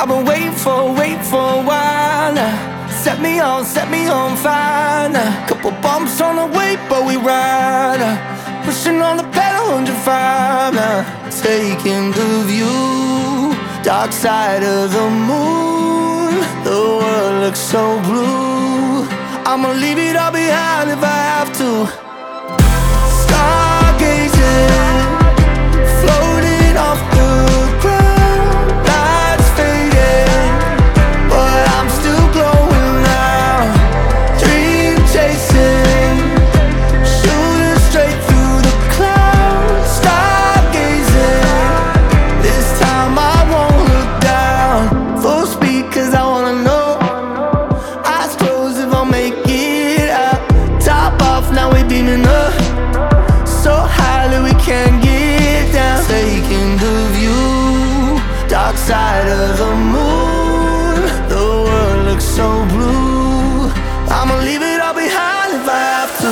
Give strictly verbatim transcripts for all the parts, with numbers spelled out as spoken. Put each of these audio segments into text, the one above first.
been waiting for, waiting for a while now. Set me on, set me on fire now. Couple bumps on the way, but we ride now. Pushing on the pedal, one hundred five now. Taking the view, dark side of the moon. The world looks so blue. I'ma leave it all behind if I have to. Stargazing, floating off the ground. Lights fading, but I'm still glowing now. Dream chasing, shooting straight through the clouds. Stargazing, this time I won't look down. Full speed cause I wanna know. Eyes closed if I'll make it out. Top off, now we beaming up. So high that we can't get down. Taking the view, dark side of the moon. The world looks so blue. I'ma leave it all behind if I have to.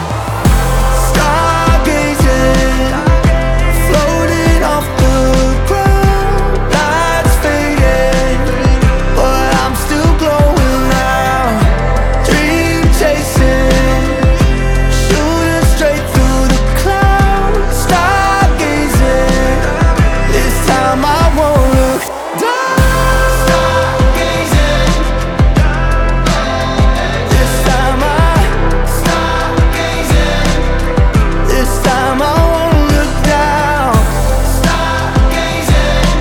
Stargazing, floating off the ground. Lights fading, but I'm still glowing now. Dream chasing, shooting straight through the clouds. Stargazing, this time I won't look down. Stargazing, this time I, stargazing, this time I won't look down. Stargazing,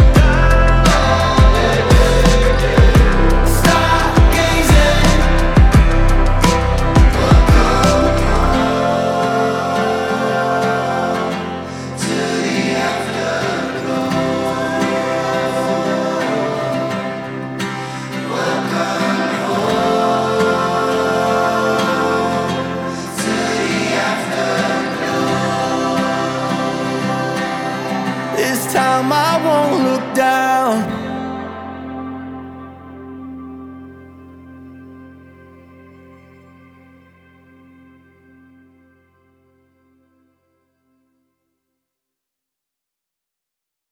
stargazing. This time I won't look down.